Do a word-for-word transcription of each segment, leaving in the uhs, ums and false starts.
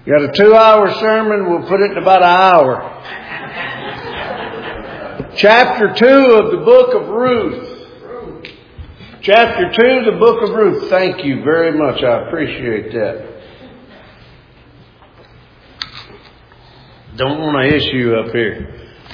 Got a two-hour sermon, we'll put it in about an hour. Chapter two of the book of Ruth. Chapter two, the book of Ruth. Thank you very much. I appreciate that. Don't want to issue up here.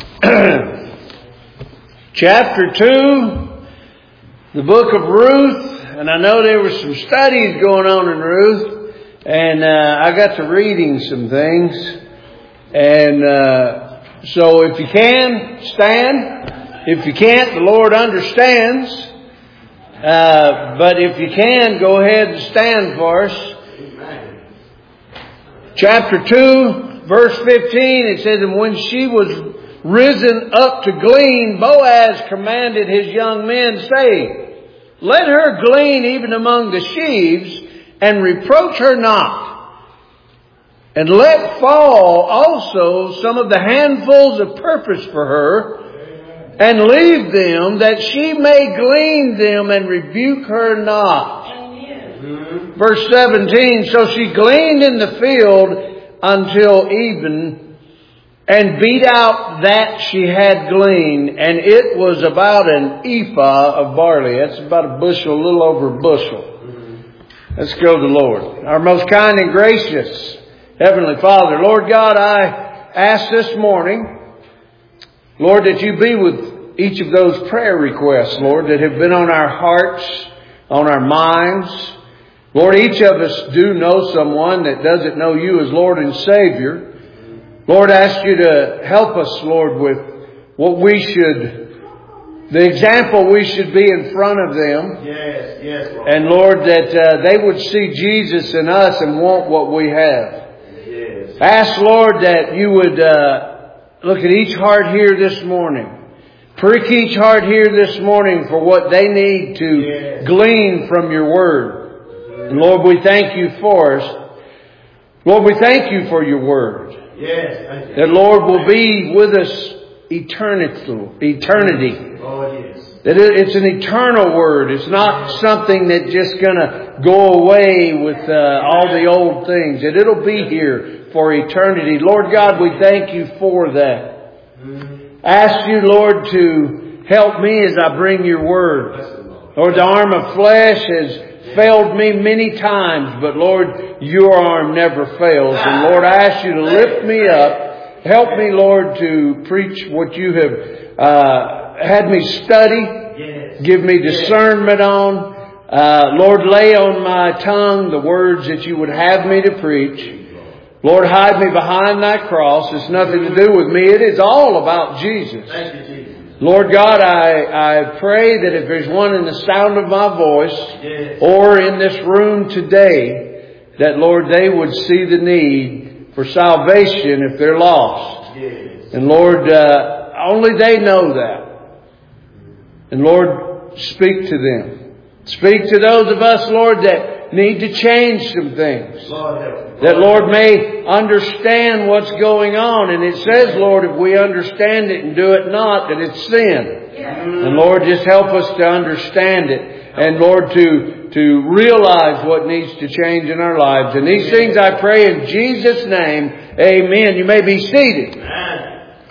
Chapter two, the book of Ruth. And I know there were some studies going on in Ruth. And uh, I got to reading some things. And uh, so if you can, stand. If you can't, the Lord understands. Uh, but if you can, go ahead and stand for us. Chapter two. Verse fifteen, it says, and when she was risen up to glean, Boaz commanded his young men, saying, let her glean even among the sheaves, and reproach her not. And let fall also some of the handfuls of purpose for her, and leave them, that she may glean them, and rebuke her not. Amen. Verse seventeen, so she gleaned in the field until even, and beat out that she had gleaned, and it was about an ephah of barley. That's about a bushel, a little over a bushel. Let's go to the Lord. Our most kind and gracious Heavenly Father, Lord God, I ask this morning, Lord, that you be with each of those prayer requests, Lord, that have been on our hearts, on our minds. Lord, each of us do know someone that doesn't know you as Lord and Savior. Lord, I ask you to help us, Lord, with what we should, the example we should be in front of them. Yes, yes, Lord. And Lord, that uh, they would see Jesus in us and want what we have. Yes. Ask, Lord, that you would uh, look at each heart here this morning. Prick each heart here this morning for what they need to yes. glean from your word. And Lord, we thank you for us. Lord, we thank you for your word. Yes, thank you. That Lord will be with us eternity. Eternity. Oh, yes. That it's an eternal word. It's not something that's just going to go away with uh, all the old things. That it'll be here for eternity. Lord God, we thank you for that. Ask you, Lord, to help me as I bring your word. Lord, the arm of flesh has failed me many times, but Lord, your arm never fails. And Lord, I ask you to lift me up. Help me, Lord, to preach what you have uh, had me study. Give me discernment on. Uh, Lord, lay on my tongue the words that you would have me to preach. Lord, hide me behind thy cross. It's nothing to do with me. It is all about Jesus. Thank you, Jesus. Lord God, I, I pray that if there's one in the sound of my voice yes. or in this room today, that, Lord, they would see the need for salvation if they're lost. Yes. And, Lord, uh, only they know that. And, Lord, speak to them. Speak to those of us, Lord, that need to change some things. Lord, help. That, Lord, may understand what's going on. And it says, Lord, if we understand it and do it not, that it's sin. Yes. And, Lord, just help us to understand it. And, Lord, to, to realize what needs to change in our lives. And these things I pray in Jesus' name. Amen. You may be seated. Amen.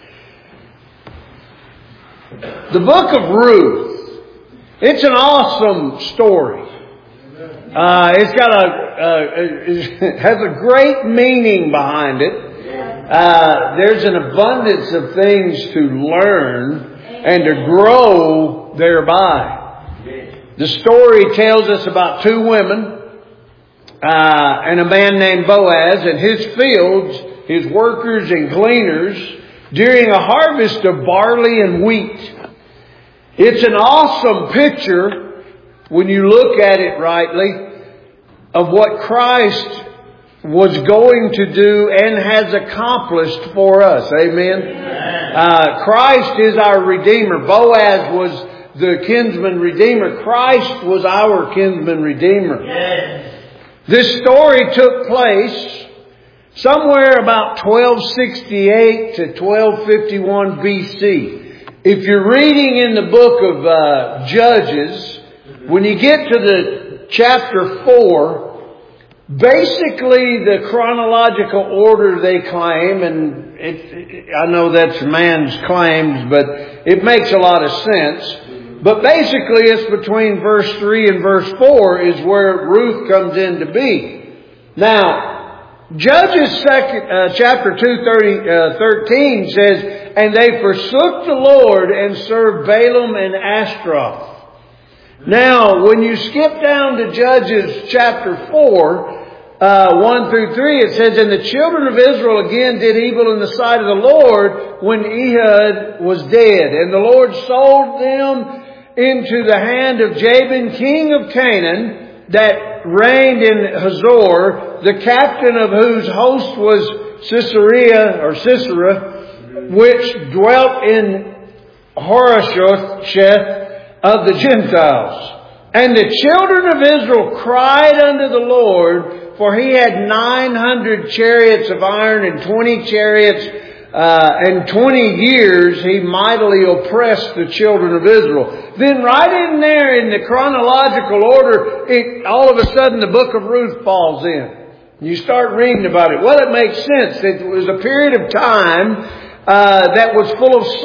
The book of Ruth. It's an awesome story. Uh, it's got a, uh, it has a great meaning behind it. Uh, there's an abundance of things to learn and to grow thereby. The story tells us about two women, uh, and a man named Boaz and his fields, his workers and gleaners during a harvest of barley and wheat. It's an awesome picture, when you look at it rightly, of what Christ was going to do and has accomplished for us. Amen. Uh, Christ is our Redeemer. Boaz was the kinsman Redeemer. Christ was our kinsman Redeemer. Yes. This story took place somewhere about twelve sixty-eight to twelve fifty-one B C. If you're reading in the book of uh, Judges, when you get to the chapter four, basically the chronological order they claim, and it, it, I know that's man's claims, but it makes a lot of sense. But basically it's between verse three and verse four is where Ruth comes in to be. Now, Judges second, uh, chapter two, thirty, uh, thirteen says, and they forsook the Lord and served Balaam and Ashtaroth. Now, when you skip down to Judges chapter four, uh, one through three, it says, and the children of Israel again did evil in the sight of the Lord when Ehud was dead. And the Lord sold them into the hand of Jabin, king of Canaan, that reigned in Hazor, the captain of whose host was Sisera, or Sisera, which dwelt in Harosheth of the Gentiles. And the children of Israel cried unto the Lord, for he had nine hundred chariots of iron and twenty chariots, uh, and twenty years he mightily oppressed the children of Israel. Then right in there in the chronological order, it, all of a sudden the book of Ruth falls in. You start reading about it. Well, it makes sense. It was a period of time uh, that was full of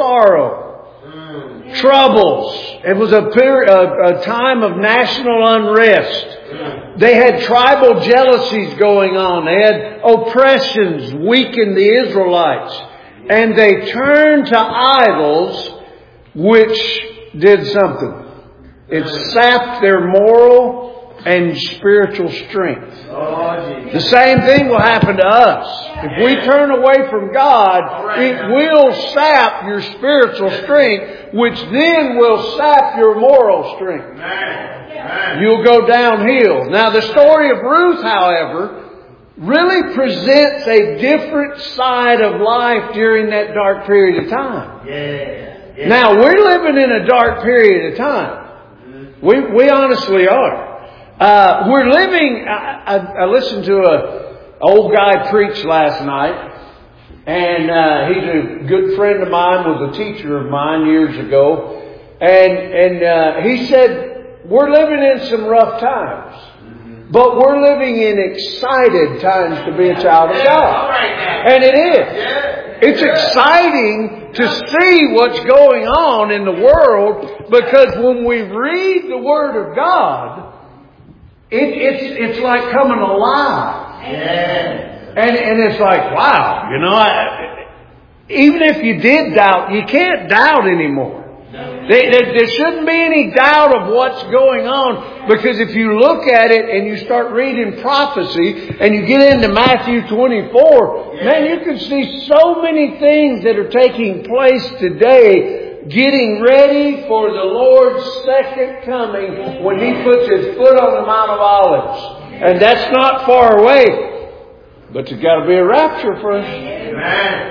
sorrow, mm. troubles. It was a, period, a, a time of national unrest. Mm. They had tribal jealousies going on. They had oppressions weakened the Israelites. And they turned to idols, which did something. It sapped their moral and spiritual strength. Oh, the same thing will happen to us. If we turn away from God, it will sap your spiritual strength, which then will sap your moral strength. You'll go downhill. Now, the story of Ruth, however, really presents a different side of life during that dark period of time. Yeah. Yeah. Now, we're living in a dark period of time. We we honestly are. Uh, we're living, I, I, I listened to a old guy preach last night, and uh, he's a good friend of mine, was a teacher of mine years ago, and, and uh, he said, we're living in some rough times. But we're living in excited times to be a child of God. And it is. It's exciting to see what's going on in the world, because when we read the Word of God, it, it's it's like coming alive. And, and it's like, wow, you know, I, even if you did doubt, you can't doubt anymore. There, there, there shouldn't be any doubt of what's going on, because if you look at it and you start reading prophecy and you get into Matthew twenty-four, yeah. man, you can see so many things that are taking place today, getting ready for the Lord's second coming when He puts His foot on the Mount of Olives. And that's not far away, but there's got to be a rapture for us. Amen.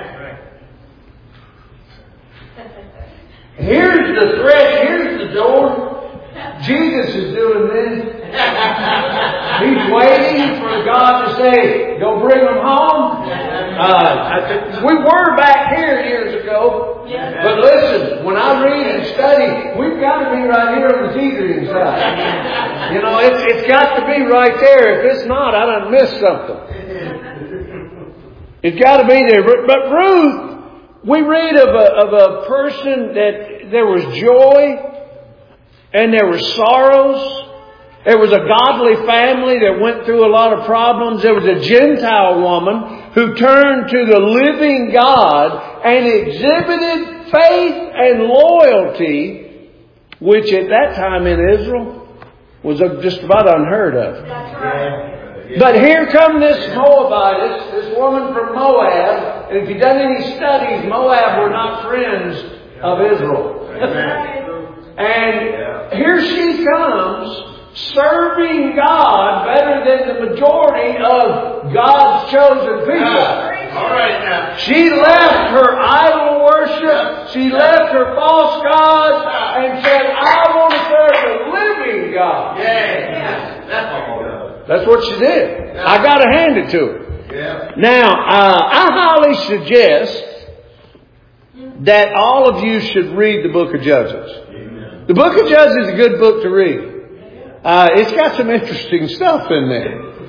Here's the threat. Here's the door. Jesus is doing this. He's waiting for God to say, go bring them home. Uh, we were back here years ago. But listen, when I read and study, we've got to be right here on the T-green side. You know, it's, it's got to be right there. If it's not, I done missed something. It's got to be there. But, but Ruth, we read of a, of a person that there was joy and there were sorrows. There was a godly family that went through a lot of problems. There was a Gentile woman who turned to the living God and exhibited faith and loyalty, which at that time in Israel was just about unheard of. That's right. But here come this Moabitess, this woman from Moab. And if you've done any studies, Moab were not friends of Israel. And here she comes, serving God better than the majority of God's chosen people. All right now. She left her idol worship. She left her false gods and said, I want to serve the living God. Yeah. That's That's what she did. Yeah. I got to hand it to her. Yeah. Now, uh, I highly suggest that all of you should read the book of Judges. Amen. The book of Judges is a good book to read. Uh, it's got some interesting stuff in there.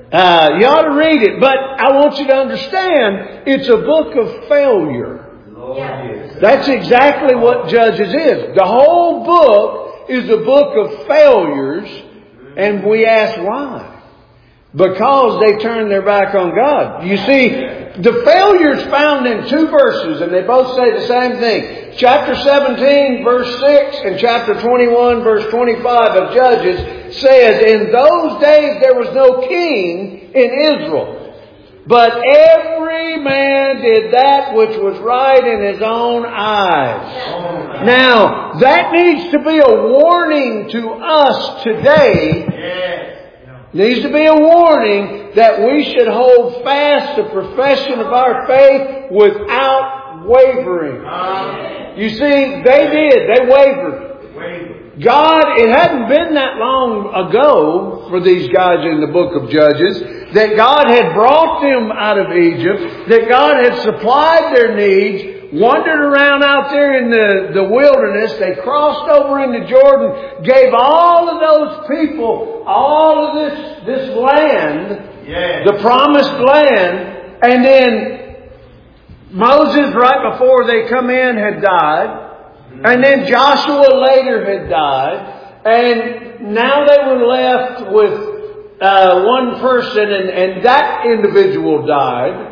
Uh, you ought to read it. But I want you to understand, it's a book of failure. Lord, yes. That's exactly what Judges is. The whole book is a book of failures. And we ask why. Because they turned their back on God. You see, the failures found in two verses, and they both say the same thing. Chapter seventeen, verse six, and chapter twenty-one, verse twenty-five of Judges says, in those days there was no king in Israel, but every man did that which was right in his own eyes. Now, that needs to be a warning to us today. Needs to be a warning that we should hold fast the profession of our faith without wavering. Amen. You see, they did. They wavered. God, it hadn't been that long ago for these guys in the book of Judges that God had brought them out of Egypt, that God had supplied their needs, wandered around out there in the, the wilderness. They crossed over into Jordan, gave all of those people all of this, this land, yes. The promised land, and then Moses, right before they come in, had died, and then Joshua later had died, and now they were left with uh, one person, and, and that individual died.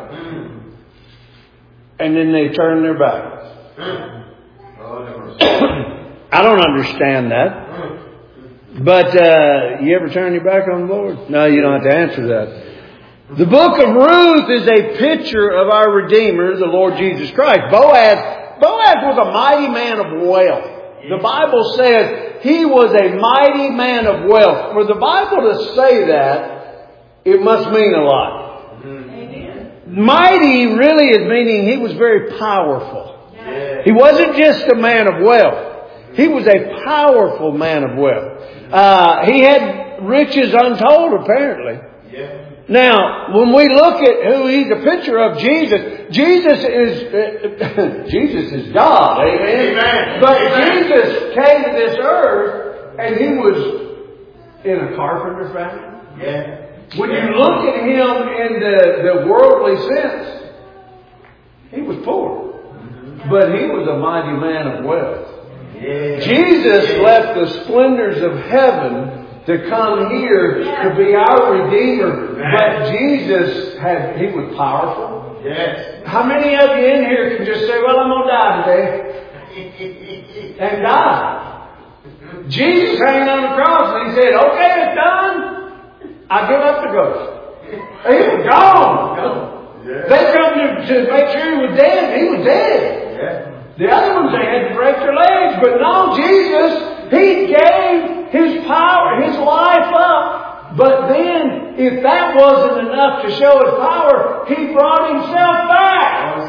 And then they turn their backs. I don't understand that. But uh, you ever turn your back on the Lord? No, you don't have to answer that. The book of Ruth is a picture of our Redeemer, the Lord Jesus Christ. Boaz, Boaz was a mighty man of wealth. The Bible says he was a mighty man of wealth. For the Bible to say that, it must mean a lot. Mighty really is meaning he was very powerful. Yeah. He wasn't just a man of wealth. He was a powerful man of wealth. Uh, he had riches untold, apparently. Yeah. Now, when we look at who he's a picture of, Jesus, Jesus is uh, Jesus is God. Amen. Amen. But Amen. Jesus came to this earth, and he was in a carpenter family. Yeah. When you look at him in the, the worldly sense, he was poor. But he was a mighty man of wealth. Yeah. Jesus yeah. left the splendors of heaven to come here yeah. to be our Redeemer. Right. But Jesus had, he was powerful. Yes. How many of you in here can just say, well, I'm going to die today? And die. Jesus hanging on the cross and he said, okay, it's done. I give up the ghost. He was gone. Yeah. They come to, to make sure he was dead. He was dead. Yeah. The other ones, they had to break their legs. But no, Jesus, he gave his power, his life up. But then, if that wasn't enough to show his power, he brought himself back.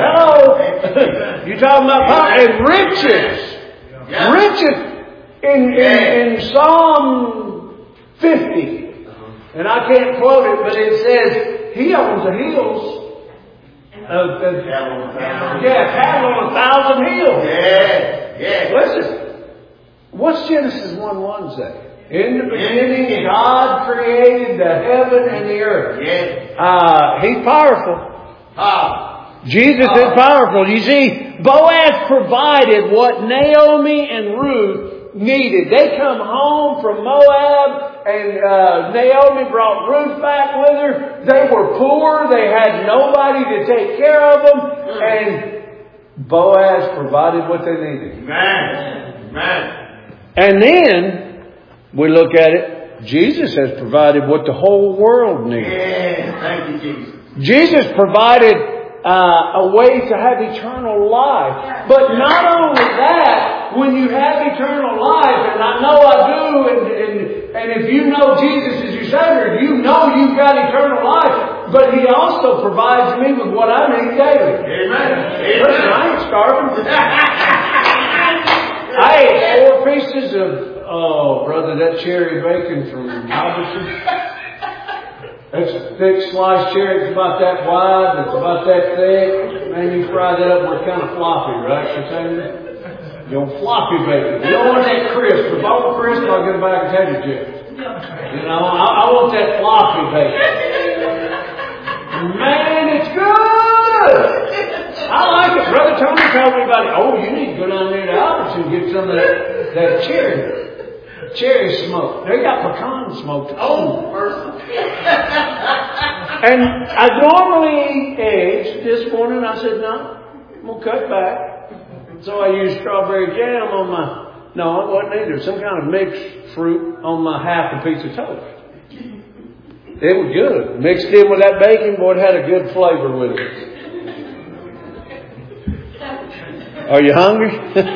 Hello. You talking about power and riches. Yeah. Riches. In, in, in Psalm fifty. And I can't quote it, but it says, he owns the hills. Of, of, yeah, cattle on a thousand hills. Yeah, yeah. Listen, what's Genesis one one say? In the beginning, God created the heaven and the earth. Yeah. Uh, he's powerful. Ah. Jesus ah. is powerful. You see, Boaz provided what Naomi and Ruth needed. They come home from Moab, and uh, Naomi brought Ruth back with her. They were poor. They had nobody to take care of them. And Boaz provided what they needed. Amen. Amen. And then we look at it. Jesus has provided what the whole world needs. Yeah. Thank you, Jesus. Jesus provided Uh, a way to have eternal life. But not only that, when you have eternal life, and I know I do, and, and, and if you know Jesus as your Savior, you know you've got eternal life. But He also provides me with what I need daily. Amen. Listen, I ain't starving. I ate four pieces of, oh brother, that cherry bacon from Albertsons. It's a thick sliced cherry. It's about that wide. It's about that thick. Man, you fry that up and we're kind of floppy, right? You know, floppy bacon. You don't want that crisp. If I want crisp, I'll get a bag of potato chips. You know, I, I want that floppy bacon. Man, it's good. I like it. Brother Tony told me about it. Oh, you need to go down there to Albertson and get some of that, that cherry, cherry smoke. They got pecan smoke. Oh, and I normally eat eggs. This morning I said, no, I'm going to cut back. So I used strawberry jam on my, no, it wasn't either. Some kind of mixed fruit on my half a piece of toast. It was good. Mixed in with that bacon, boy, it had a good flavor with it. Are you hungry?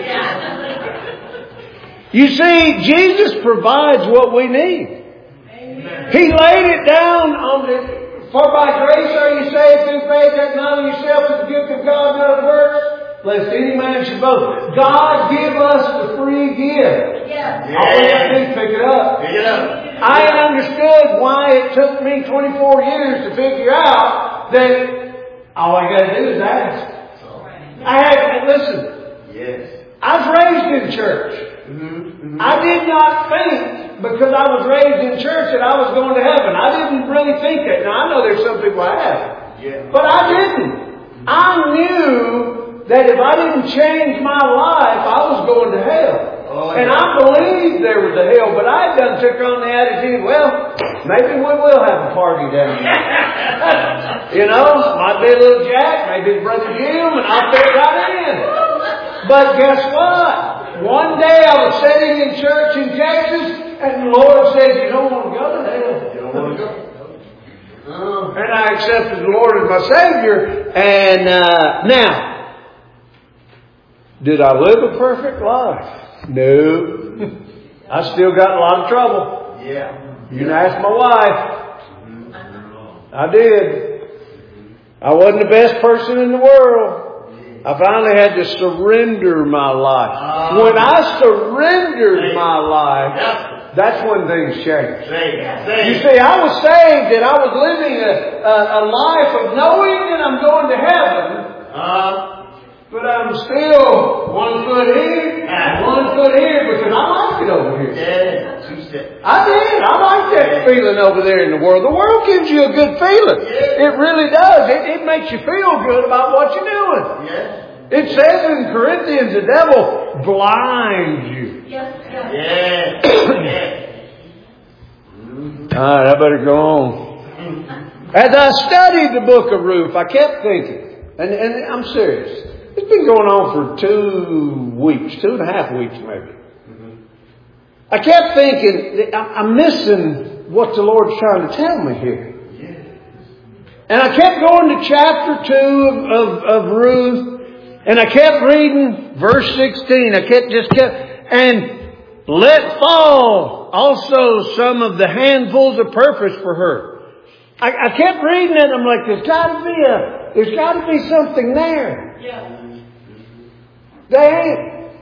You see, Jesus provides what we need. Amen. He laid it down on the, for by grace are you saved through faith, that not of yourself is the gift of God, not of works, lest any man should boast. God give us the free gift. Yeah. All we have to do is pick it up. Pick it up. I understood why it took me twenty-four years to figure out that all I got to do is ask. I had, listen, yes. I was raised in church. Mm-hmm, mm-hmm. I did not think, because I was raised in church, that I was going to heaven. I didn't really think that. Now, I know there's some people I have. Yeah. But I didn't. I knew that if I didn't change my life, I was going to hell. Oh, yeah. And I believed there was a hell, but I done took on the attitude, well, maybe we will have a party down there. You know, might be a little Jack, maybe Brother Jim, and I'll fit right in. But guess what? One day I was sitting in church in Texas, and the Lord said, you don't want to go to hell. You don't want to go. Uh, and I accepted the Lord as my Savior. And uh, now, did I live a perfect life? No. I still got a lot of trouble. Yeah. You can ask my wife. I did. I wasn't the best person in the world. I finally had to surrender my life. When I surrendered my life, that's when things changed. You see, I was saved and I was living a, a, a life of knowing that I'm going to heaven. Uh, But I'm still one foot here and one foot here because I like it over here. Yeah, two steps. I did. I like that feeling over there in the world. The world gives you a good feeling. Yeah. It really does. It, it makes you feel good about what you're doing. Yeah. It says in Corinthians, the devil blinds you. Yes. Yeah. Yeah. All right, I better go on. As I studied the book of Ruth, I kept thinking, and, and I'm serious. It's been going on for two weeks, two and a half weeks maybe. Mm-hmm. I kept thinking, I'm missing what the Lord's trying to tell me here. Yes. And I kept going to chapter two of, of, of Ruth, and I kept reading verse sixteen. I kept just kept, and let fall also some of the handfuls of purpose for her. I, I kept reading it, and I'm like, there's got to be a, there's got to be something there. Yeah. They ain't.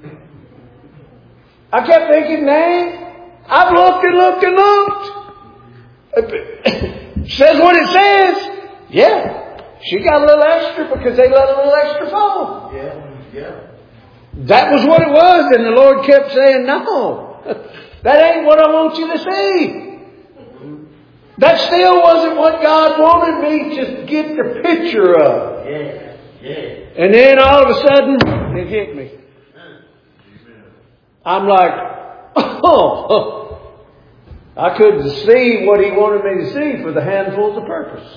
I kept thinking, they ain't. I've looked and looked and looked. It says what it says. Yeah. She got a little extra because they let a little extra fall. Yeah. Yeah. That was what it was. And the Lord kept saying, no. That ain't what I want you to see. That still wasn't what God wanted me to get the picture of. Yeah. Yeah. And then all of a sudden, it hit me. I'm like, oh, I couldn't see what He wanted me to see for the handfuls of purpose.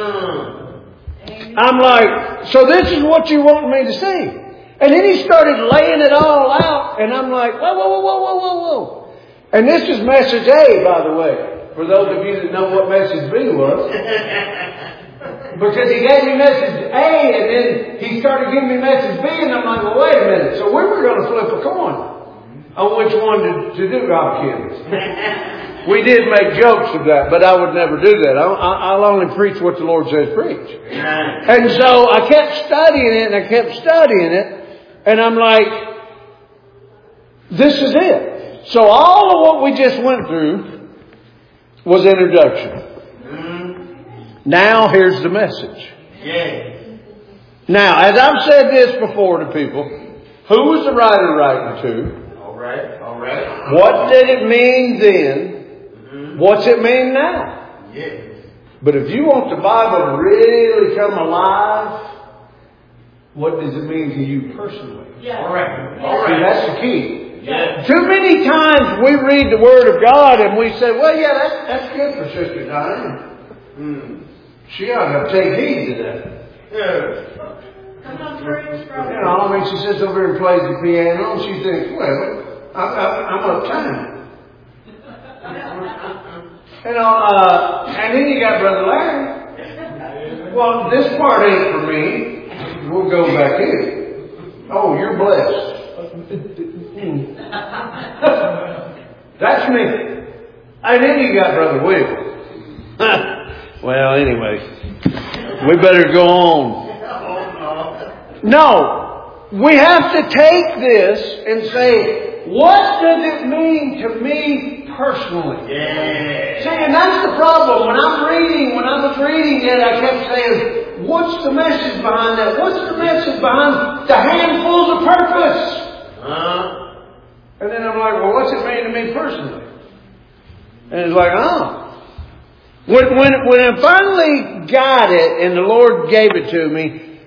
I'm like, so this is what you want me to see. And then He started laying it all out, and I'm like, whoa, whoa, whoa, whoa, whoa, whoa, whoa. And this is message A, by the way, for those of you that know what message B was. Because He gave me message A, and then He started giving me message B, and I'm like, well, wait a minute. So we were going to flip a coin on which one to, to do, our kids. We did make jokes of that, but I would never do that. I'll, I'll only preach what the Lord says preach. And so I kept studying it, and I kept studying it, and I'm like, this is it. So all of what we just went through was introduction. Now here's the message. Yeah. Now, as I've said this before to people, who was the writer writing to? All right, all right. What did it mean then? What's it mean now? Yes. But if you want the Bible to really come alive, what does it mean to you personally? Yeah. All right. Yeah. All See, right. that's the key. Yes. Too many times we read the Word of God and we say, well, yeah, that's, that's good for Sister Diane. Mm. She ought to take heed to that. Yes. Come on, preach, brother. You know, I mean, she sits over here and plays the piano and she thinks, well, I'm, I'm, I'm uptime. You know, uh, and then you got Brother Larry. Well, this part ain't for me. We'll go back in. Oh, you're blessed. That's me. And then you got Brother Will. Well, anyway, we better go on. No, we have to take this and say, what does it mean to me personally? Yes. See, and that's the problem. When I'm reading, when I was reading it, I kept saying, what's the message behind that? What's the message behind the handfuls of purpose? Huh? And then I'm like, well, what's it mean to me personally? And it's like, oh. When, when, when I finally got it and the Lord gave it to me,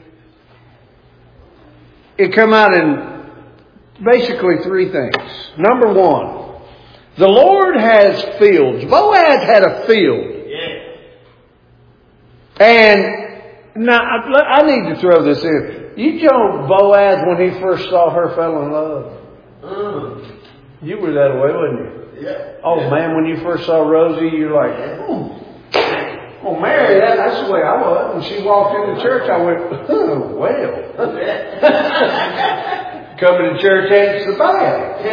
it come out in basically three things. Number one, the Lord has fields. Boaz had a field. Yes. And now, I I need to throw this in. You know Boaz, when he first saw her, fell in love. Mm. You were that way, wasn't you? Yeah. Oh Yeah. man, when you first saw Rosie, you're like, oh, oh Mary, that, that's the way I was. When she walked into church, I went, oh, well. Coming to church ain't so bad.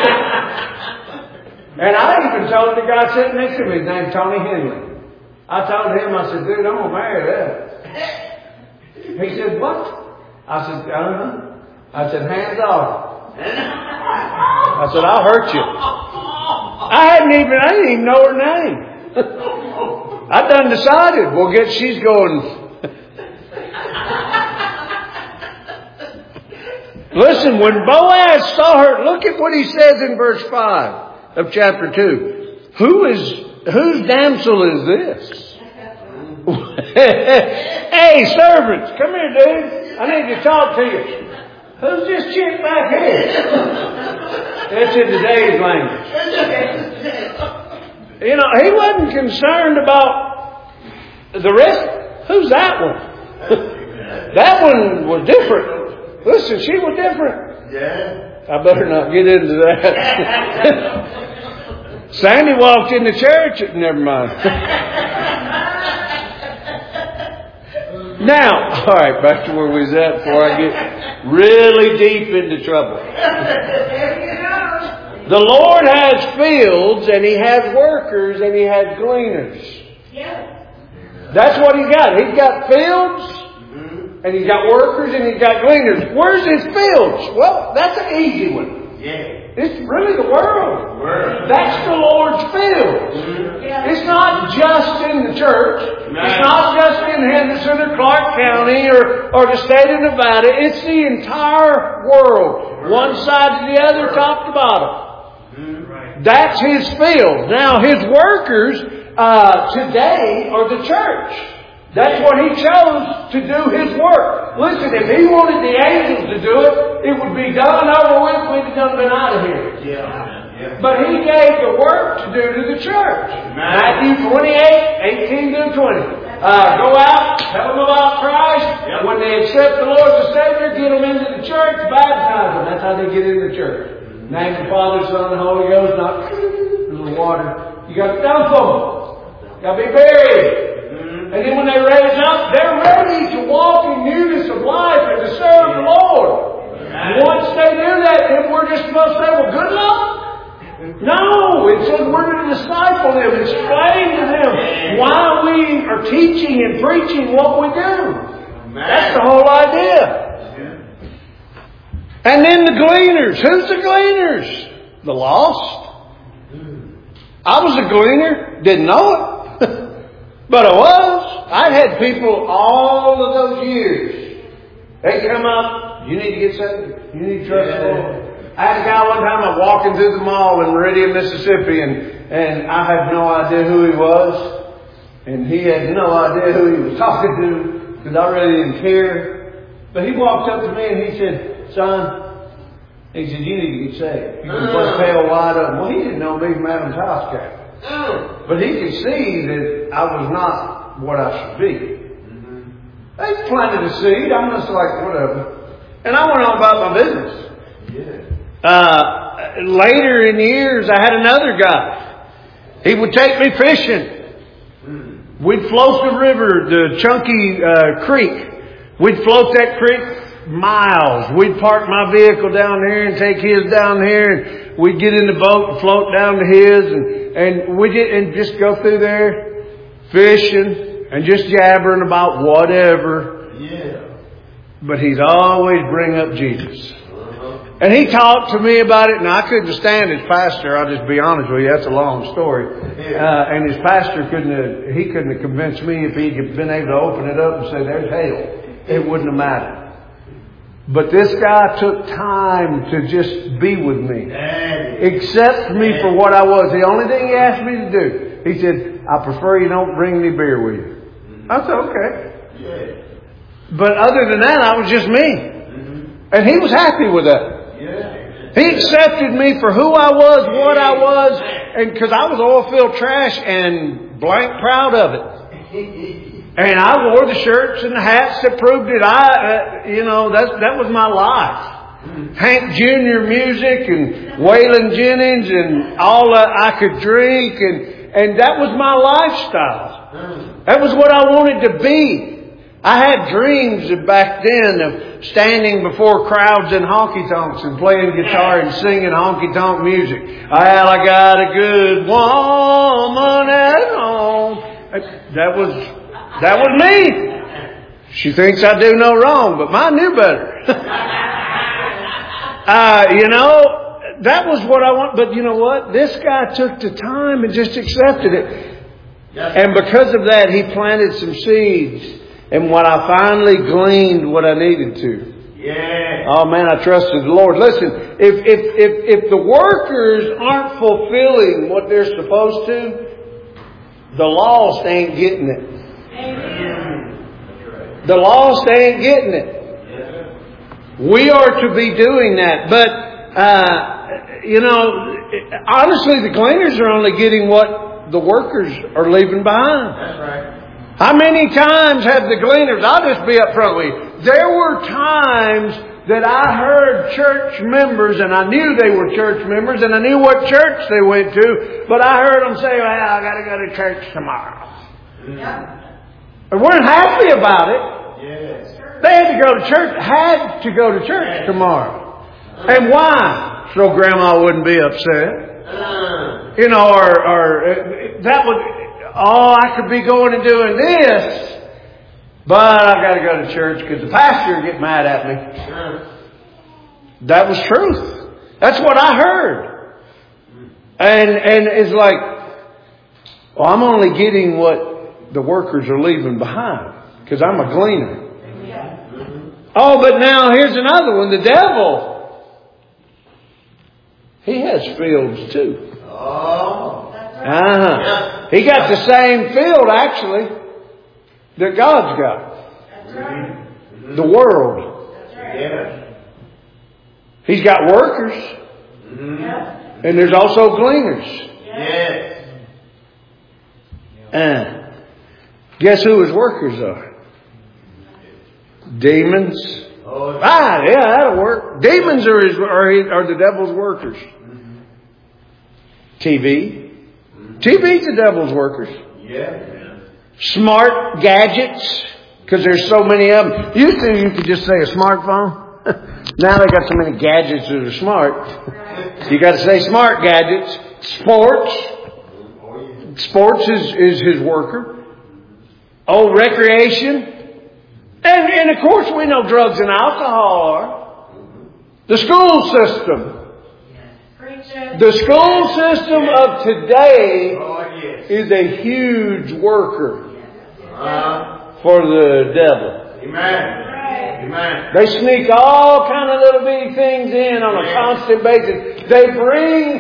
And I even told the guy sitting next to me, his name's Tony Henley. I told him, I said, dude, I'm going to marry that. He said, what? I said, uh-huh. I said, hands off. I said, I'll hurt you. I hadn't even, I didn't even know her name. I done decided, well, get, she's going. Listen, when Boaz saw her, look at what he says in verse five of chapter two. Who is, whose damsel is this? Hey, servants, come here, dude. I need to talk to you. Who's this chick back here? That's in today's language. You know, he wasn't concerned about the rest. Who's that one? That one was different. Listen, she was different. Yeah. I better not get into that. Sandy walked into church. Never mind. Now, all right, back to where we was at before I get really deep into trouble. The Lord has fields and He has workers and He has gleaners. Yeah. That's what He's got. He's got fields and He's got workers and He's got gleaners. Where's His fields? Well, that's an easy one. Yeah. It's really the world. Word. That's the Lord's fields. Yeah. It's not just in the church. No. It's not just in Henderson or Clark County or, or the state of Nevada. It's the entire world. One side to the other, top to bottom. Right. That's His field. Now, His workers uh, today are the church. That's what He chose to do His work. Listen, if He wanted the angels to do it, it would be done over with. We'd have done been out of here. Yeah. Yeah. But He gave the work to do to the church. Matthew twenty-eight, eighteen to twenty. Uh, go out, tell them about Christ. Yep. When they accept the Lord as Savior, get them into the church, baptize them. That's how they get into the church. Name the Father, Son, and Holy Ghost, not a little water. You got to dump them. You got to be buried. And then when they raise up, they're ready to walk in newness of life and to serve the Lord. And once they do that, then we're just supposed to say, well, good luck. No, it says we're to disciple them, explain to them why we are teaching and preaching what we do. That's the whole idea. And then the gleaners. Who's the gleaners? The lost. I was a gleaner, didn't know it. But I was. I had people all of those years. They come up, you need to get saved. You need to trust the Lord. I had a guy one time, I'm walking through the mall in Meridian, Mississippi, and And I had no idea who he was. And he had no idea who he was talking to, because I really didn't care. But he walked up to me and he said, "Son," he said, "you need to get saved. You can play tail wide open." Well, he didn't know me from Adam's house cat. But he could see that I was not what I should be. Mm-hmm. They planted a seed. I'm just like, whatever. And I went on about my business. Yeah. Uh, later in years, I had another guy. He would take me fishing. Mm. We'd float the river, the Chunky uh, Creek. We'd float that creek miles. We'd park my vehicle down here and take his down here, and we'd get in the boat and float down to his, and and we get and just go through there fishing and just jabbering about whatever. Yeah. But he'd always bring up Jesus. Uh-huh. And he talked to me about it, and I couldn't stand his pastor. I'll just be honest with you. That's a long story. Yeah. Uh, and his pastor couldn't have, he couldn't have convinced me if he'd been able to open it up and say, "There's hell." It wouldn't have mattered. But this guy took time to just be with me. Accept me for what I was. The only thing he asked me to do, he said, "I prefer you don't bring any beer with you." I said, "Okay." But other than that, I was just me. And he was happy with that. He accepted me for who I was, what I was, and because I was oil-filled trash and blank proud of it. And I wore the shirts and the hats that proved it. I, uh, you know, that that was my life. Mm-hmm. Hank Junior music and Waylon Jennings and all uh, I could drink, and and that was my lifestyle. Mm-hmm. That was what I wanted to be. I had dreams back then of standing before crowds in honky tonks and playing guitar and singing honky tonk music. Well, I got a good woman at home. That was. That was me. She thinks I do no wrong, but mine knew better. uh, you know, that was what I want. But you know what? This guy took the time and just accepted it. And because of that, he planted some seeds. And when I finally gleaned what I needed to. Yeah. Oh man, I trusted the Lord. Listen, if, if, if, if the workers aren't fulfilling what they're supposed to, the lost ain't getting it. Amen. The lost ain't getting it. We are to be doing that. But, uh, you know, honestly, the gleaners are only getting what the workers are leaving behind. That's right. How many times have the gleaners, I'll just be up front with you. There were times that I heard church members, and I knew they were church members, and I knew what church they went to, but I heard them say, "Well, I got to go to church tomorrow." Yeah. They weren't happy about it. Yes. They had to go to church, had to go to church tomorrow. And why? So Grandma wouldn't be upset. You know, or, or that would, oh, I could be going and doing this, but I got to go to church because the pastor would get mad at me. That was truth. That's what I heard. And, and it's like, well, I'm only getting what the workers are leaving behind because I'm a gleaner. Oh, but now here's another one. The devil, he has fields too. Oh, uh-huh. He got the same field actually that God's got. That's right. The world. That's right. He's got workers, mm-hmm. and there's also gleaners. Yes. Uh, Guess who his workers are? Demons. Oh, ah, yeah, that'll work. Demons are, his, are, his, are the devil's workers. Mm-hmm. T V. Mm-hmm. T V's the devil's workers. Yeah. Smart gadgets, because there's so many of them. Used to you could just say a smartphone. Now they got so many gadgets that are smart. You got to say smart gadgets. Sports. Sports is, is his worker. Oh, recreation. And, and of course we know drugs and alcohol are. The school system. The school system of today is a huge worker for the devil. Amen. Amen. They sneak all kind of little bitty things in on a constant basis. They bring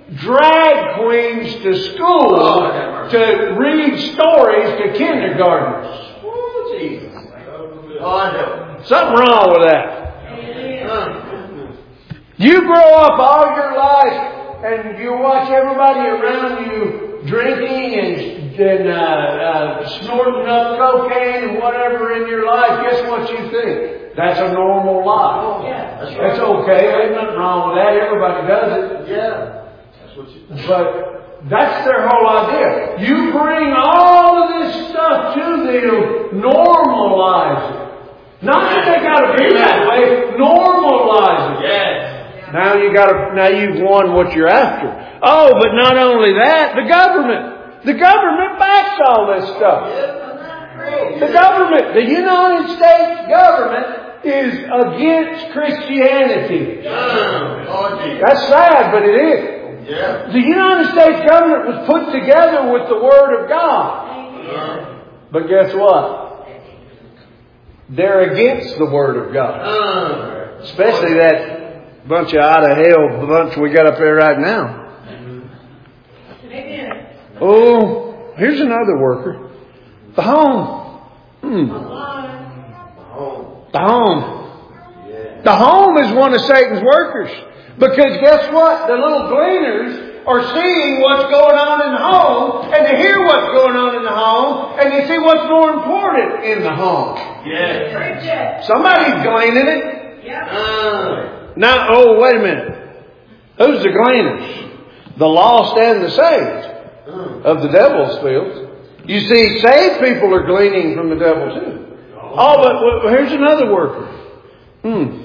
drag queens to school Oh, to read stories to kindergartners. Oh, Jesus. Oh, I know. Something wrong with that. Uh, You grow up all your life and you watch everybody around you drinking and, and uh, uh, snorting up cocaine and whatever in your life. Guess what you think? That's a normal life. Yeah. That's That's right. okay. There's nothing wrong with that. Everybody does it. Yeah. That's what you But that's their whole idea. You bring all of this stuff to them, normalize it. Not that they got to be that way. Normalize it. Yes. Now you got to. Now you've won what you're after. Oh, but not only that, the government. The government backs all this stuff. The government, the United States government, is against Christianity. Oh, Jesus. That's sad, but it is. Yeah. The United States government was put together with the Word of God. Uh, But guess what? They're against the Word of God. uh, Especially that bunch of out of hell bunch we got up there right now. Amen. Oh, here's another worker. The home. Hmm. oh, The home. yeah. The home is one of Satan's workers. Because guess what? The little gleaners are seeing what's going on in the home, and they hear what's going on in the home, and they see what's more important in the home. Yeah. Preach it. Somebody's gleaning it. Yep. Uh, Now, oh, wait a minute. Who's the gleaners? The lost and the saved uh, of the devil's fields. You see, saved people are gleaning from the devil too. Oh, but well, here's another worker. Hmm.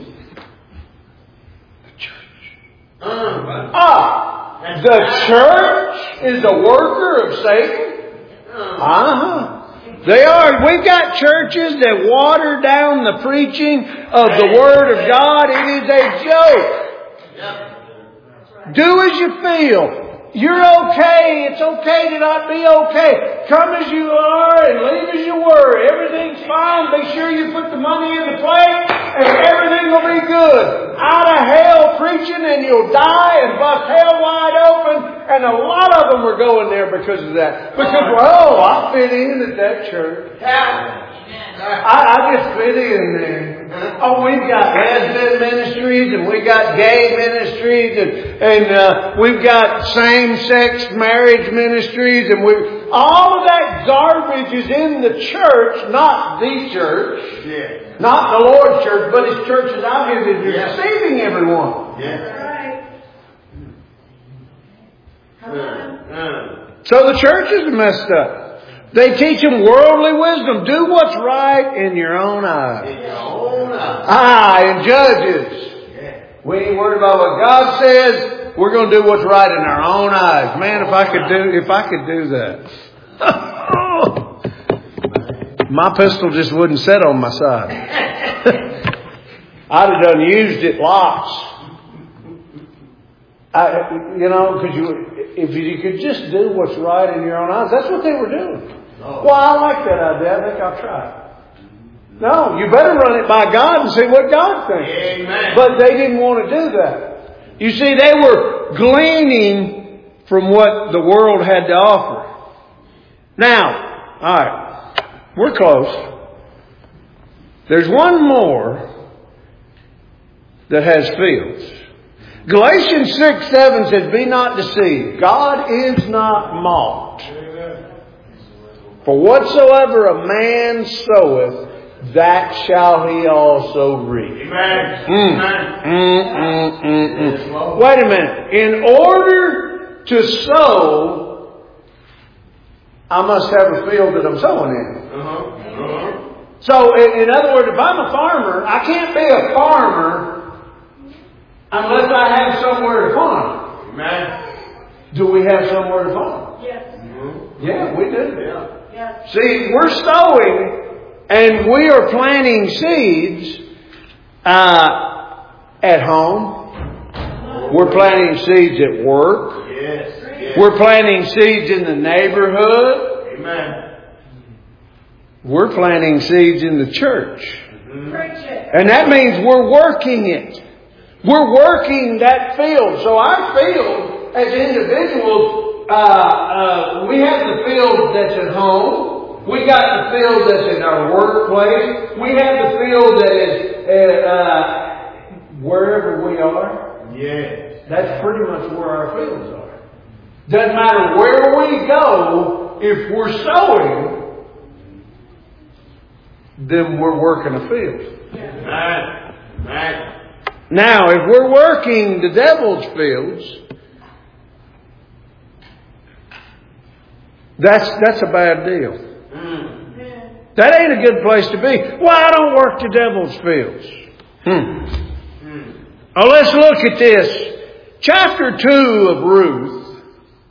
uh, Ah, the church is a worker of Satan? uh, Uh-huh. They are. We've got churches that water down the preaching of the Word of God. It is a joke. yeah. Do as you feel. You're okay. It's okay to not be okay. Come as you are and leave as you were. Everything's fine. Be sure you put the money in the plate and everything will be good. Out of hell preaching and you'll die and bust hell wide open. And a lot of them are going there because of that. Because, well, I fit in at that church. Yeah. I, I just fit in there. Oh, we've got lesbian ministries and we've got gay ministries and, and uh, we've got same-sex marriage ministries and we all of that garbage is in the church, not the church, Yeah. not the Lord's church, but His churches out here that are Yeah. deceiving everyone. Yeah. Right. Come on. Uh, So the churches are messed up. They teach them worldly wisdom. Do what's right in your own eyes. in your own eyes. Ah, and judges. Yeah. We ain't worried about what God says. We're going to do what's right in our own eyes. Man, if I could do, if I could do that. My pistol just wouldn't sit on my side. I'd have done used it lots. I, you know, because you, if you could just do what's right in your own eyes, that's what they were doing. Oh. Well, I like that idea. I think I'll try it. No, you better run it by God and see what God thinks. Amen. But they didn't want to do that. You see, they were gleaning from what the world had to offer. Now, all right, we're close. There's one more that has fields. Galatians six seven says, "Be not deceived. God is not mocked. For whatsoever a man soweth, that shall he also reap." Amen. Mm. Amen. Mm, mm, mm, mm. Yes, Lord. Wait a minute. In order to sow, I must have a field that I'm sowing in. Uh-huh. Uh-huh. So, in, in other words, if I'm a farmer, I can't be a farmer unless I have somewhere to farm. Amen. Do we have somewhere to farm? Yes. Mm-hmm. Yeah, we do. Yeah. Yes. See, we're sowing and we are planting seeds uh, at home. We're planting seeds at work. Yes. Yes. We're planting seeds in the neighborhood. Amen. We're planting seeds in the church. Mm-hmm. Preach it. And that means we're working it. We're working that field. So our field As individuals, uh, uh, we have the field that's at home. We got the field that's in our workplace. We have the field that is uh, wherever we are. Yes. That's pretty much where our fields are. Doesn't matter where we go, if we're sowing, then we're working a field. Right. Right. Now, if we're working the devil's fields, that's that's a bad deal. Mm. That ain't a good place to be. Well, I don't work the devil's fields. Hmm. Mm. Oh, let's look at this. Chapter two of Ruth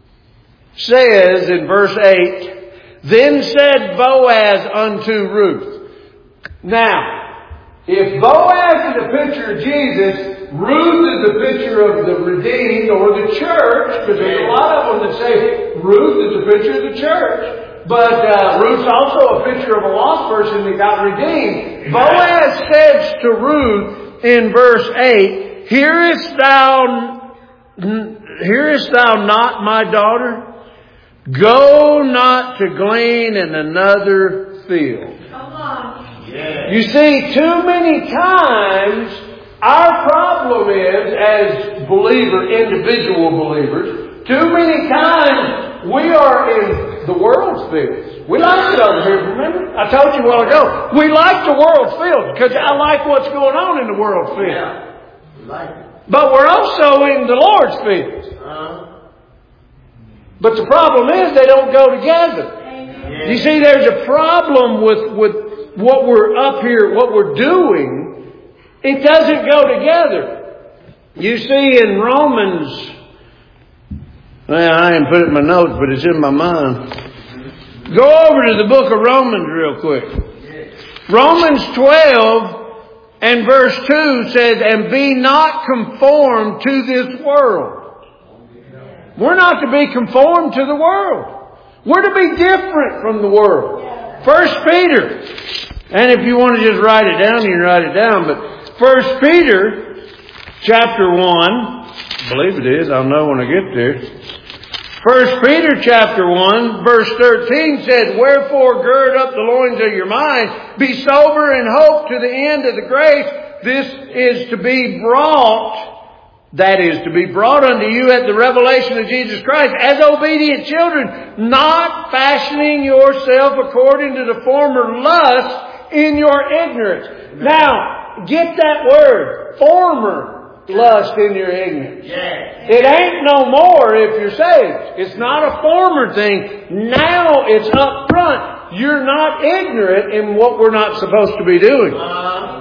says in verse eight, Then said Boaz unto Ruth. Now, if Boaz is a picture of Jesus, Ruth is a picture of the redeemed or the church, because there's a lot of them that say Ruth is a picture of the church. But uh, Ruth's also a picture of a lost person that got redeemed. Boaz says to Ruth in verse eight, Hearest thou, hearest thou not, my daughter? Go not to glean in another field. Come on. Yes. You see, too many times our problem is, as believer, individual believers, too many times we are in the world's fields. We like it over here, remember? I told you a while ago. We like the world's fields because I like what's going on in the world's field. Yeah. Like it. But we're also in the Lord's fields. Uh-huh. But the problem is they don't go together. Amen. You see, there's a problem with, with what we're up here, what we're doing. It doesn't go together. You see in Romans, well, I didn't put it in my notes, but it's in my mind. Go over to the book of Romans real quick. Romans twelve and verse two says, And be not conformed to this world. We're not to be conformed to the world. We're to be different from the world. First Peter, and if you want to just write it down, you can write it down. But First Peter, chapter one, I believe it is. I'll know when I get there. First Peter, chapter one, verse thirteen says, Wherefore gird up the loins of your mind, be sober and hope to the end of the grace. This is to be brought. That is to be brought unto you at the revelation of Jesus Christ as obedient children, not fashioning yourself according to the former lust in your ignorance. Now, get that word, former lust in your ignorance. Yes. It ain't no more if you're saved. It's not a former thing. Now it's up front. You're not ignorant in what we're not supposed to be doing. Uh-huh.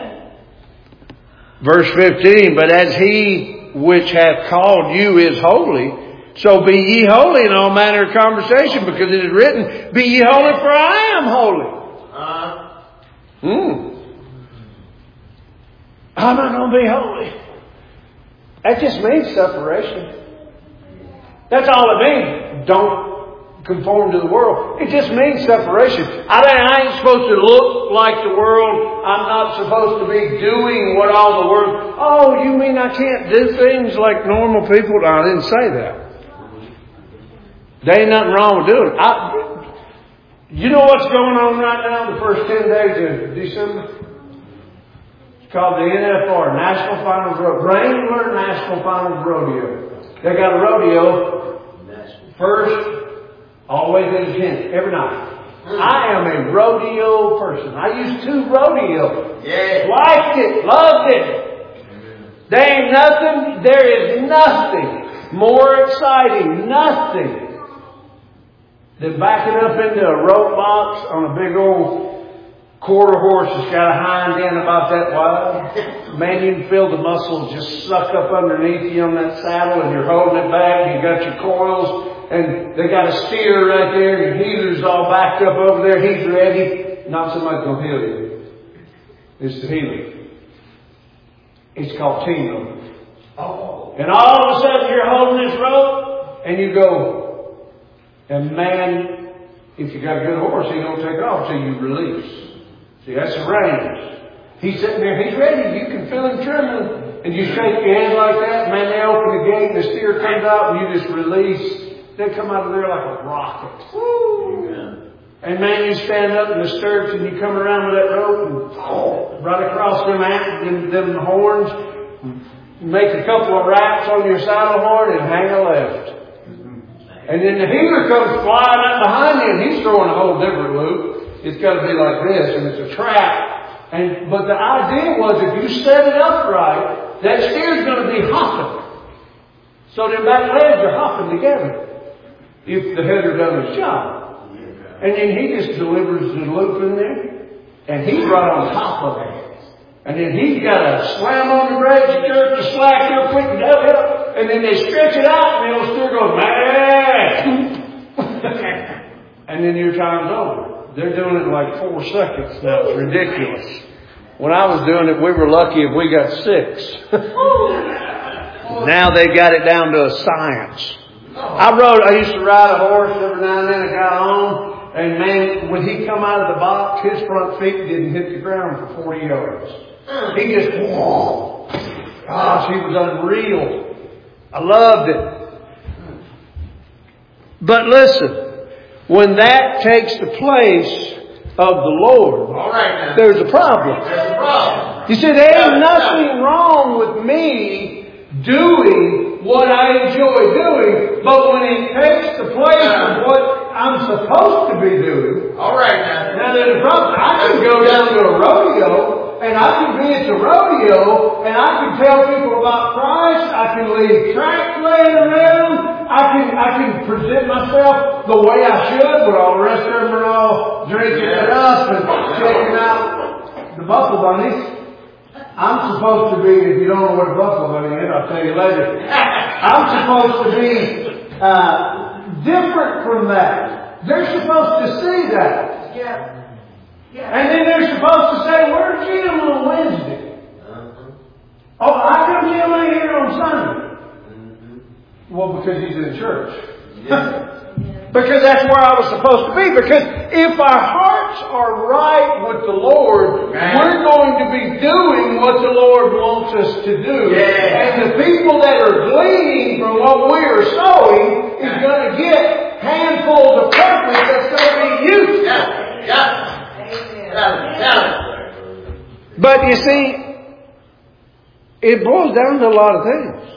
Verse fifteen, But as he which hath called you is holy, so be ye holy in all manner of conversation, because it is written, Be ye holy, for I am holy. Uh-huh. Hmm. I'm not going to be holy. That just means separation. That's all it means. Don't conform to the world. It just means separation. I, I ain't supposed to look like the world. I'm not supposed to be doing what all the world... Oh, you mean I can't do things like normal people? No, I didn't say that. There ain't nothing wrong with doing it. I, you know what's going on right now the first ten days of December? It's called the N F R, National Finals Rodeo. Wrangler National Finals Rodeo. They got a rodeo first... Always in the tent, every night. I am a rodeo person. I used to rodeo. Yes. Liked it, loved it. There ain't nothing, there is nothing more exciting, nothing, than backing up into a rope box on a big old quarter horse that's got a hind end about that wide. Man, you can feel the muscles just suck up underneath you on that saddle, and you're holding it back, and you got your coils. And they got a steer right there, and healer's all backed up over there. He's ready. Not somebody's going to heal you. It's the healer. It's called team roping. Oh. And all of a sudden you're holding this rope, and you go. And man, if you got a good horse, he don't take off till you release. See, that's the range. He's sitting there. He's ready. You can feel him trembling. And you shake your hand like that, man, they open the gate and the steer comes out and you just release. They come out of there like a rocket. Woo! And man, you stand up in the stirrups and you come around with that rope and oh, right across them, them, them horns, make a couple of wraps on your saddle horn and hang a left. And then the healer comes flying up behind you and he's throwing a whole different loop. It's got to be like this and it's a trap. And but the idea was if you set it up right, that steer's going to be hopping. So them back legs are hopping together. If the header done his job. And then he just delivers the loop in there. And he's right on top of it. And then he's got to slam on the brakes, jerk the slack real quick and up, up. And then they stretch it out and the old steer goes, man. And then your time's over. They're doing it in like four seconds now. It's ridiculous. When I was doing it, we were lucky if we got six. Now they got it down to a science. I rode, I used to ride a horse every now and then. I got on, and man, when he come out of the box, his front feet didn't hit the ground for forty yards. He just, whoa. Gosh, he was unreal. I loved it. But listen, when that takes the place of the Lord, All right, now. there's a problem. There's a problem. You see, there ain't nothing wrong with me doing what I enjoy doing, but when it takes the place of what I'm supposed to be doing, All right, now. now there's a problem. I can go down to a rodeo, and I can be at the rodeo, and I can tell people about Christ. I can leave tracts laying around. I can I can present myself the way I should, but all the rest of them are all drinking it up and checking out the buffalo bunnies. I'm supposed to be, if you don't know what a buffalo bunny is, I'll tell you later. I'm supposed to be uh, different from that. They're supposed to see that. Yeah. Yeah. And then they're supposed to say, where's Jim on Wednesday? Uh-huh. Oh, how come Jim ain't here on Sunday? Mm-hmm. Well, because he's in church. Yeah. Because that's where I was supposed to be. Because if our hearts are right with the Lord, right, we're going to be doing what the Lord wants us to do. Yeah. And the people that are gleaning from what we are sowing is going to get handfuls of purpose that's going to be useful. Yeah. Yeah. Amen. Yeah. But you see, it boils down to a lot of things.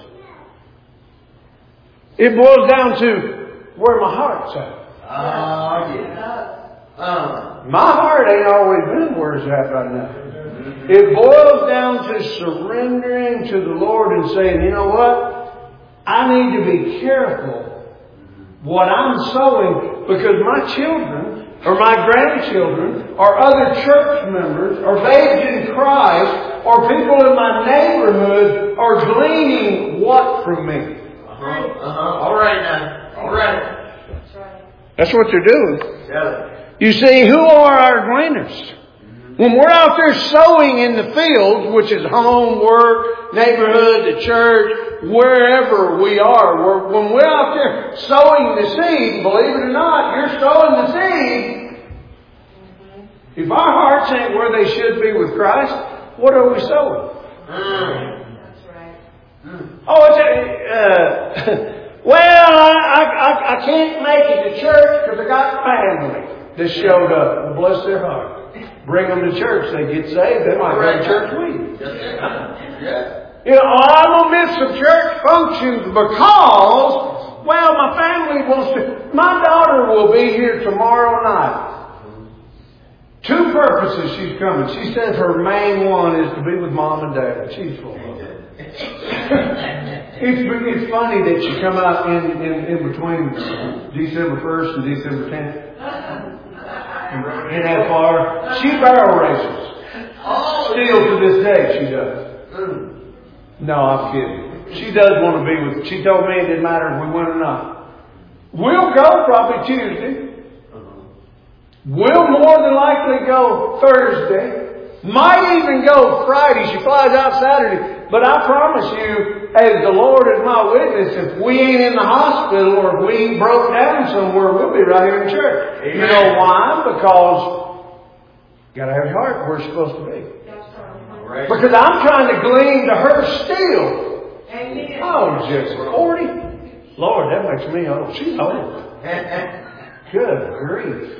It boils down to where my heart's at. Oh, yeah. Uh, My heart ain't always been where it's at right now. It boils down to surrendering to the Lord and saying, you know what? I need to be careful what I'm sowing, because my children or my grandchildren or other church members or babes in Christ or people in my neighborhood are gleaning what from me? uh-huh. Uh-huh. All right, now. All right. That's right. That's what they're doing. Yeah. You see, who are our gleaners? When we're out there sowing in the fields, which is home, work, neighborhood, the church, wherever we are, we're, when we're out there sowing the seed, believe it or not, you're sowing the seed. If our hearts ain't where they should be with Christ, what are we sowing? Mm. That's right. Mm. Oh, it's a, uh, well, I, I, I can't make it to church because I got family that showed up. Bless their heart. Bring them to church. They get saved. They might go to church with you. Yeah. You know, oh, I'm going to miss some church functions because, well, my family wants to. My daughter will be here tomorrow night. Two purposes she's coming. She says her main one is to be with mom and dad. She's full of it. It's, it's funny that you come out in, in, in between December first and December tenth. In that far. She barrel races. Still to this day she does. No, I'm kidding. She does want to be with, she told me it didn't matter if we went or not. We'll go probably Tuesday. We'll more than likely go Thursday. Might even go Friday. She flies out Saturday. But I promise you, as the Lord is my witness, if we ain't in the hospital or if we ain't broke down somewhere, we'll be right here in church. Amen. You know why? Because you got to have your heart where it's supposed to be. That's right. Right. Because I'm trying to glean to her still. Amen. Oh, just forty? Lord, that makes me old. She's old. Good grief.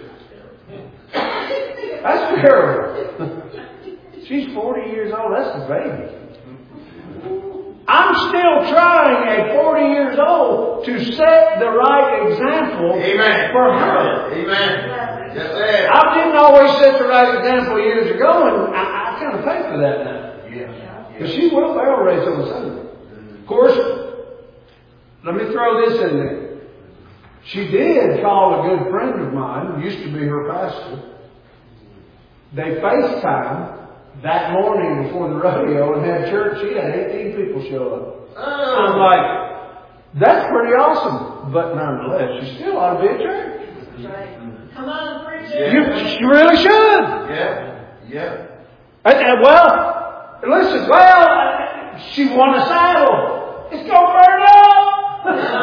That's terrible. She's forty years old. That's a baby. I'm still trying at forty years old to set the right example Amen. for her. Amen. Yes, sir. I didn't always set the right example years ago, and I, I kind of pay for that now. Yeah. Because she will barrel race on Sunday. Of course, let me throw this in there. She did call a good friend of mine, used to be her pastor. They FaceTime that morning before the rodeo and had church. She had eighteen people show up. Oh. I'm like, that's pretty awesome. But nonetheless, you still ought to be at church. Right. Come on, preach Yeah. it. You, you really should. Yeah. Yeah. And, and well, listen, well, she won a saddle. It's going to burn up.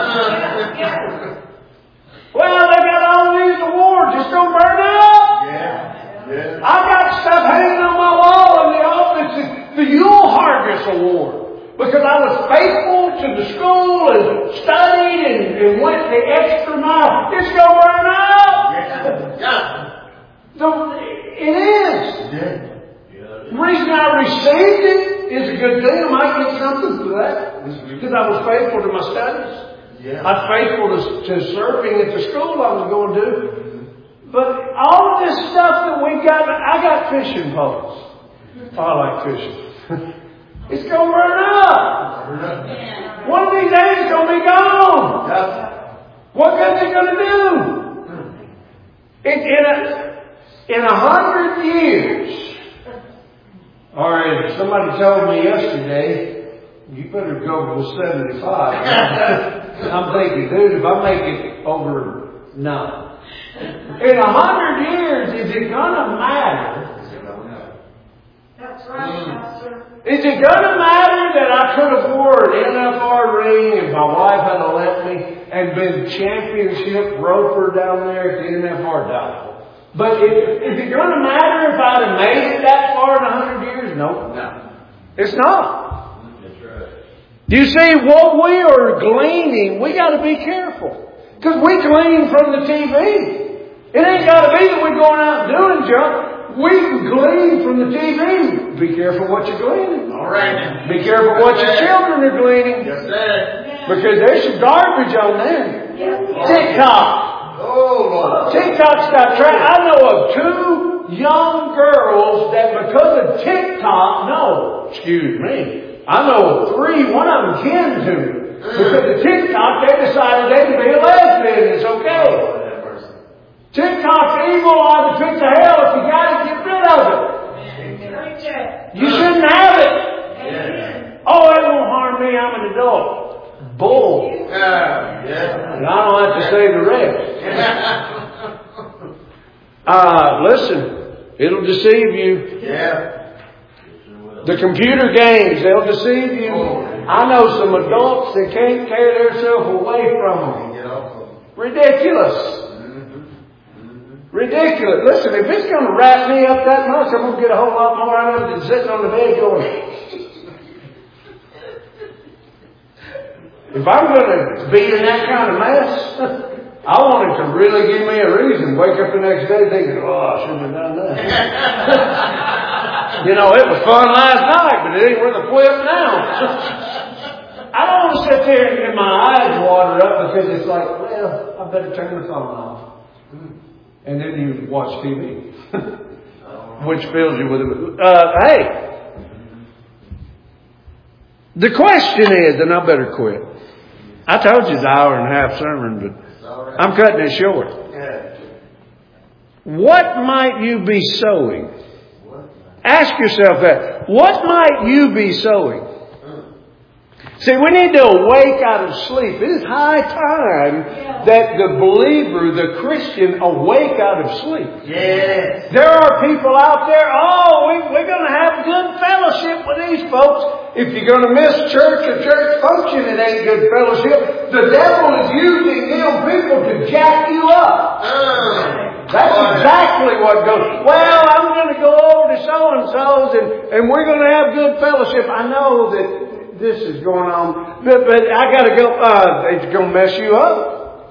Yeah. Well, they got all these awards. It's going to burn up. Yeah. Yeah. I got stuff hanging on my wall in the office. The Yule Hargis Award. Because I was faithful to the school and studied and, and went the extra mile. It's going to burn up. Yeah. Yeah. So it is. Yeah. The reason I received it is a good thing. I might get something for that. Because I was faithful to my studies. Yeah. I was faithful to, to serving at the school I was going to do. But all of this stuff that we got, I got fishing poles. Oh, I like fishing. It's going to burn up. One of these days it's going to be gone. Yeah. What good's it going to do? In, in a, in a hundred years. All right, somebody told me yesterday, you better go with seventy-five. I'm thinking, dude, if I make it over, no. In a hundred years, is it gonna matter? That's right, Pastor. Is it gonna matter that I could have wore an N F R ring and my wife had to let me and been championship roper down there at the N F R down? But is, is it gonna matter if I'd have made it that far in a hundred years? No. No. It's not. That's right. Do you see what we are gleaning? We got to be careful. Because we glean from the T V. It ain't got to be that we're going out and doing junk. We can glean from the T V. Be careful what you're gleaning. All right. Be careful what your children are gleaning. Yes, sir. Because there's some garbage on there. Yeah. TikTok. Oh, Lord. TikTok's got tra- I know of two young girls that because of TikTok, no, excuse me, I know of three, one of them kin to me. Because of TikTok, they decided they could be a lesbian. It's okay. TikTok's evil on the pits of hell. If you got it, get rid of it. You shouldn't have it. Amen. Oh, it won't harm me. I'm an adult. Bull. Yeah. Yeah. And I don't have to say the rest. Uh, listen, it'll deceive you. Yeah. The computer games, they'll deceive you. I know some adults that can't tear themselves away from them. Ridiculous. Ridiculous. Listen, if it's going to wrap me up that much, I'm going to get a whole lot more out of it than sitting on the bed going. If I'm going to be in that kind of mess, I want it to really give me a reason. Wake up the next day thinking, oh, I shouldn't have done that. You know, it was fun last night, but it ain't worth a flip now. I don't want to sit there and my eyes water up because it's like, well, I better turn the phone off. And then you watch T V, which fills you with, uh, hey, the question is, and I better quit. I told you it's an hour and a half sermon, but I'm cutting it short. What might you be sowing? Ask yourself that. What might you be sowing? See, we need to awake out of sleep. It is high time that the believer, the Christian, awake out of sleep. Yes. There are people out there, oh, we, we're going to have good fellowship with these folks. If you're going to miss church or church function, it ain't good fellowship. The devil is using them people to jack you up. Uh. That's exactly what goes. Well, I'm going to go over to so-and-so's and, and we're going to have good fellowship. I know that this is going on, but, but I got to go. Uh, it's going to mess you up.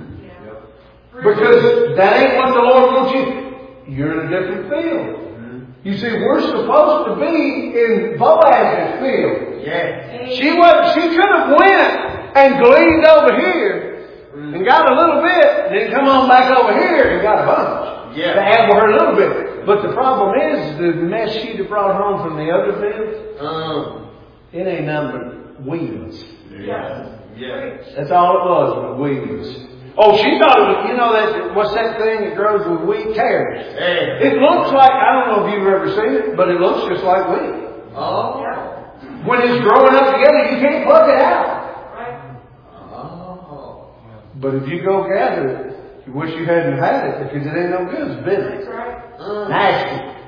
Because that ain't what the Lord wants you. You're in a different field. You see, we're supposed to be in Boaz's field. Yeah. She was. She could have went and gleaned over here and got a little bit, and then come on back over here and got a bunch. Yeah. To add with her a little bit. But the problem is, the mess she'd have brought home from the other field, Um. it ain't nothing but weeds. Yeah. Yeah. That's all it was, was weeds. Oh, she thought it was, you know, that what's that thing that grows with wheat? Tares. Hey. It looks like, I don't know if you've ever seen it, but it looks just like wheat. Oh. When it's growing up together, you can't pluck it out. Right. Oh. But if you go gather it, you wish you hadn't had it because it ain't no good. It's bitter. That's right. Mm. Nasty.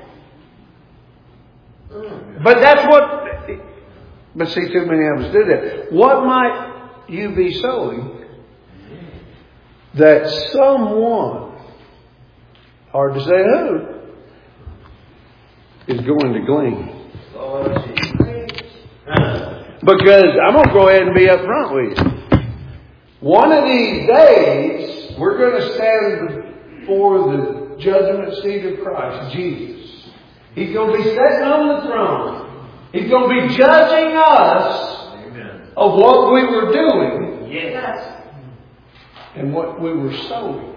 Mm. But that's what, but see, too many of us do that. What might you be sowing that someone, hard to say who, is going to glean? Lord Jesus. Uh. Because I'm going to go ahead and be up front with you. One of these days, we're going to stand before the judgment seat of Christ, Jesus. He's going to be sitting on the throne. He's going to be judging us Amen. of what we were doing Yes. and what we were sowing.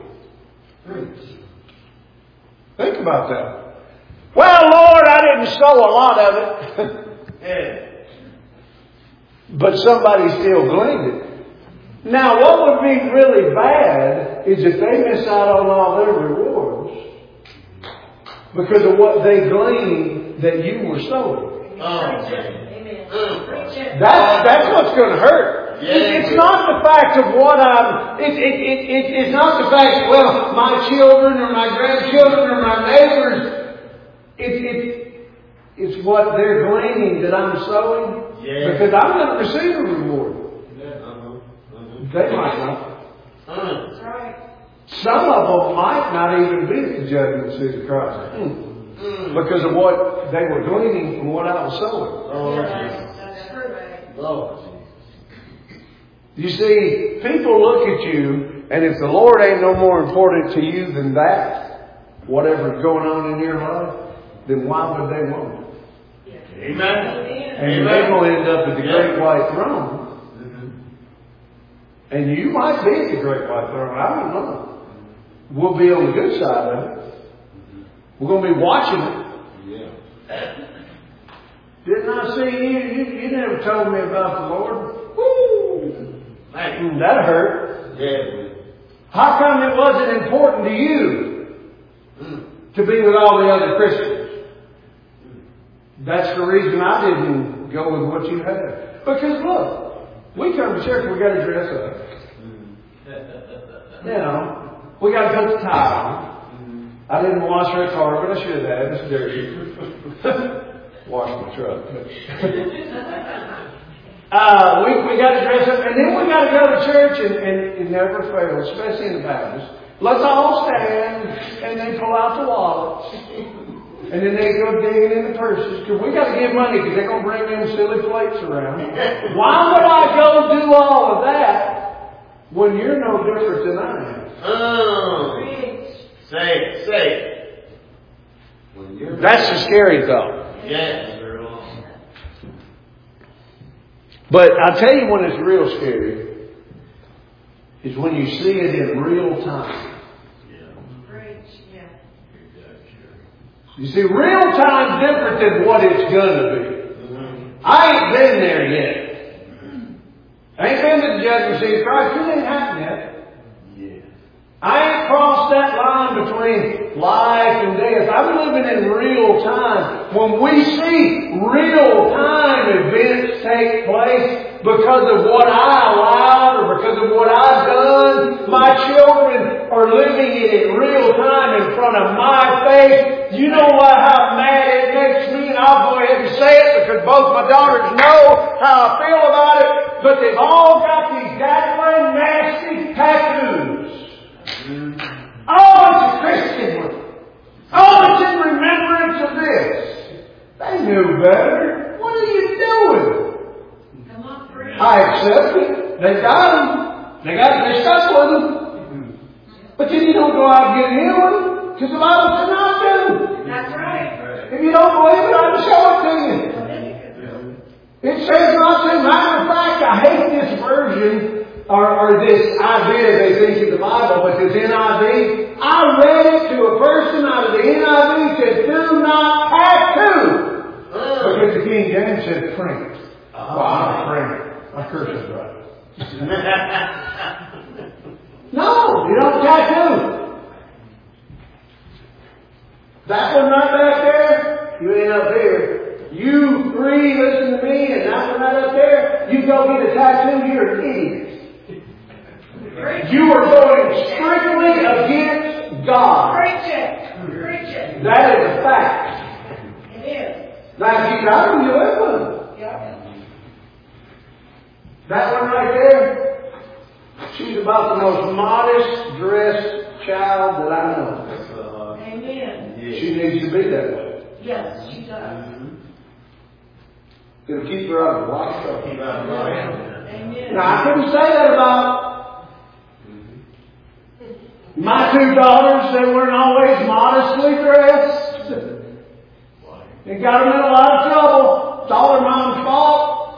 Think about that. Well, Lord, I didn't sow a lot of it. Yeah. But somebody still gleaned it. Now, what would be really bad is if they miss out on all their rewards because of what they gleaned that you were sowing. Oh. Amen. Preach it. That's, that's what's going to hurt. Yeah. It, it's not the fact of what I'm, it, it, it, it, it's not the fact, well, my children or my grandchildren or my neighbors. It, it, it's what they're gleaning that I'm sowing. Yeah. Because I'm going to receive a reward. Yeah. Uh-huh. Uh-huh. They might not. Uh. That's right. Some of them might not even be at the judgment seat of Christ. Mm. Because of what they were gleaning from what I was sowing. Lord Yes. Jesus. That's true, babe. Lord Jesus. You see, people look at you, and if the Lord ain't no more important to you than that, whatever's going on in your life, then why would they want it? Amen. And Amen. they're going to end up at the Yeah. great white throne. Mm-hmm. And you might be at the great white throne. I don't know. We'll be on the good side of it. We're going to be watching it. Yeah. Didn't I see you? You, you never told me about the Lord. Woo! Man. That hurt. Yeah. How come it wasn't important to you Mm. to be with all the other Christians? That's the reason I didn't go with what you had. Because look, we come to church, we got to dress up. You know, we got to put the tie on. I didn't wash her car, but I should have. It's dirty. Wash my truck. uh, we we got to dress up, and then we got to go to church, and, and it never fails, especially in the Baptist. Let's all stand, and they pull out the wallets, and then they go digging in the purses because we got to give money because they're gonna bring them silly plates around. Why would I go do all of that when you're no different than I am? Oh. Preach. Say it. Say it. When you're That's the scary thought. Yes. But I'll tell you when it's real scary is when you see it in real time. Preach. Yeah. You see, real time's different than what it's gonna be. Mm-hmm. I ain't been there yet. I ain't been to the judgment seat of Christ. It ain't happened yet. I ain't crossed that line between life and death. I'm living in real time. When we see real time events take place because of what I allowed or because of what I've done, my children are living it in real time in front of my face. You know what, how mad it makes me, and I'll go ahead and say it because both my daughters know how I feel about it, but they've all got these dazzling, nasty tattoos. Oh, it's a knew better. What are you doing? Come on, preach. I accept it. They got them. They got they stuck with them. But then you don't go out and get healed because the Bible says not to. That's right. If you don't believe it, I can show it to you. It says not to. Matter of fact, I hate this version or, or this idea they think is the Bible, but this N I V. I read it to a person out of the N I V said, "Do not tattoo," because the King James said print. Well, I'm a printer. My curse is right. No, you don't tattoo. That one right back there, you ain't up here. You three listen to me, and that one right up there, you go get a tattoo, you're an idiot. You are going strictly against God. Preach it. Preach it. That is a fact. It is. Now, if you got them, you live with them. Yep. That one right there, she's about the most modest dressed child that I know. Amen. She needs to be that way. Yes, she does. It'll keep her out of the white stuff. Amen. Now, I couldn't say that about my two daughters. They weren't always modestly dressed. It got them in a lot of trouble. It's all their mom's fault.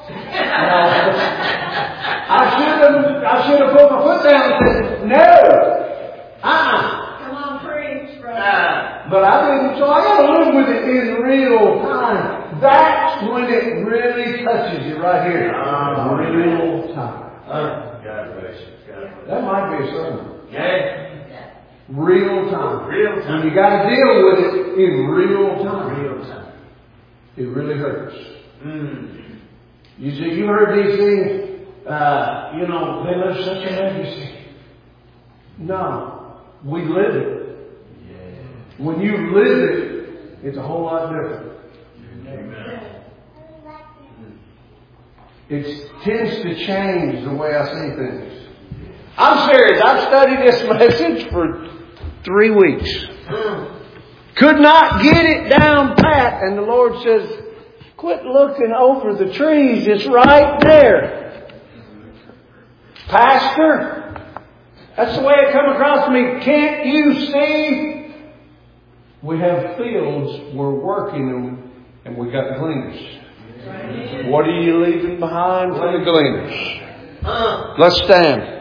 I should have, I should have put my foot down and said, no. Uh-uh. Come on, preach, brother. But I didn't, so I got to live with it in real time. That's when it really touches you right here. Uh, real time. Uh, God bless you. God bless you. That might be a sermon. Yeah. Real time. Real time. When you got to deal with it in real time. Real time. It really hurts. Mm. You see, you heard these things, uh, you know, they live such a legacy. No. We live it. Yeah. When you live it, it's a whole lot different. Amen. It tends to change the way I see things. I'm serious. I've studied this message for three weeks. Could not get it down pat. And the Lord says, quit looking over the trees. It's right there. Pastor, that's the way it come across to me. Can't you see? We have fields. We're working them. And we got gleaners. What are you leaving behind for the gleaners? Let's stand.